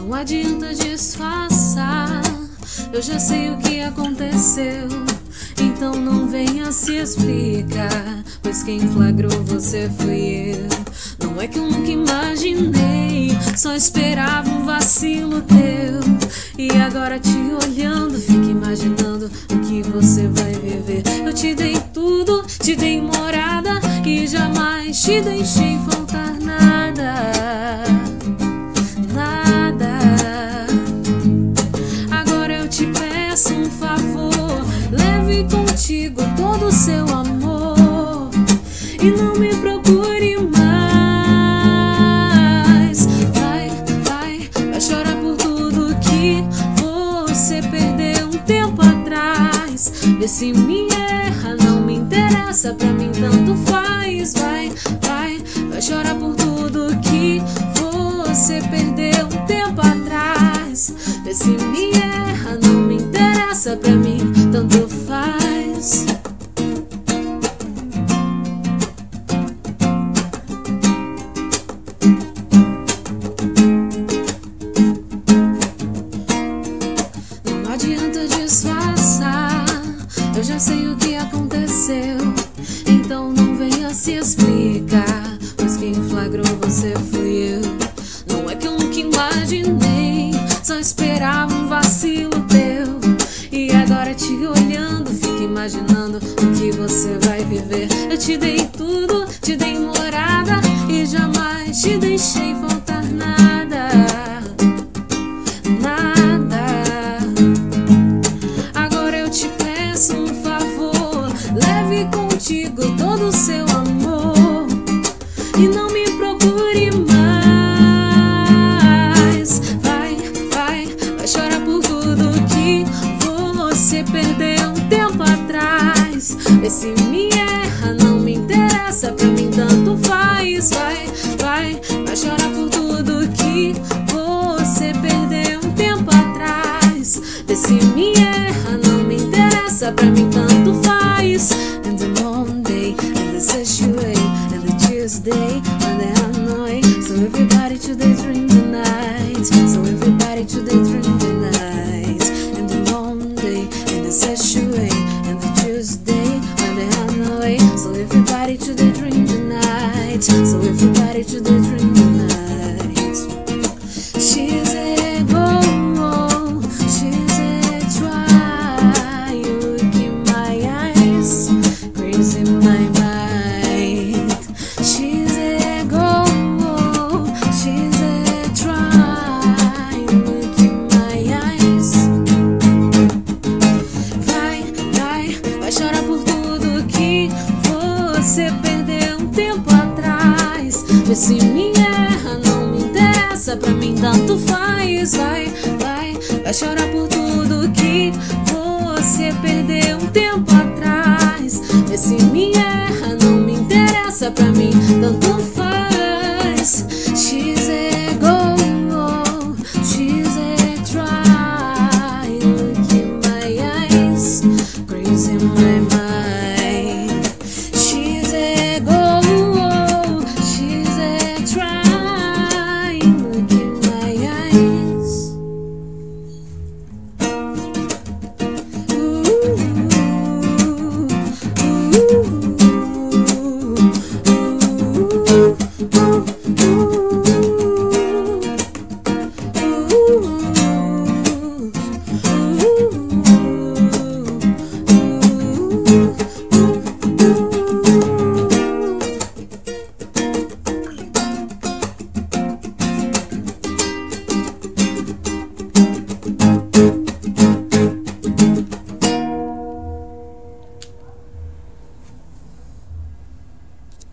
Não adianta disfarçar, eu já sei o que aconteceu. Então não venha se explicar, pois quem flagrou você fui eu. Não é que eu nunca imaginei, só esperava um vacilo teu. E agora te olhando, fico imaginando o que você vai viver. Eu te dei tudo, te dei morada e jamais te deixei faltar nada. Nada. Agora eu te peço um favor, leve contigo todo o seu amor e não me procure mais. Vai chorar por tudo que você perdeu um tempo atrás. Vê se me erra, não me interessa, pra mim tanto faz. Vai chorar por tudo que você perdeu um tempo atrás. Vê se me erra, não me interessa, pra mim tanto faz. Não adianta disfarçar, eu já sei o que aconteceu. Então não venha se explicar, pois quem flagrou você fui eu. Não é que eu nunca imaginei, só esperava um vacilo teu. E agora te olhando, fico imaginando o que você vai viver. Eu te dei tudo, te dei morada e jamais te deixei faltar nada. Nada. Agora eu te peço um favor, leve contigo todo o seu amor e não me procure mais. Vai chorar por tudo que você perdeu um tempo atrás. Vê se me erra, não me interessa, pra mim tanto faz. Vai chorar por tudo que você perdeu um tempo atrás. Vê se me erra, não me interessa, pra mim tanto faz. And the Monday, and the Saturday, and the Tuesday, and the Hanoi. So everybody today drink the night. So everybody today drink the night. And the Monday, and the Saturday, and the Tuesday, and the Hanoi. So everybody today drink the night. So everybody today drink the night. She's a go, she's a try. Look in my eyes, crazy in my mind. She's a go, she's a try. Look in my eyes. Vai chorar por tudo que você perdeu um tempo atrás. Vê se me erra, não me interessa, pra mim tanto faz. Vai chorar por tudo que você perdeu um tempo atrás. Vê se me erra, não me interessa, pra mim tanto faz.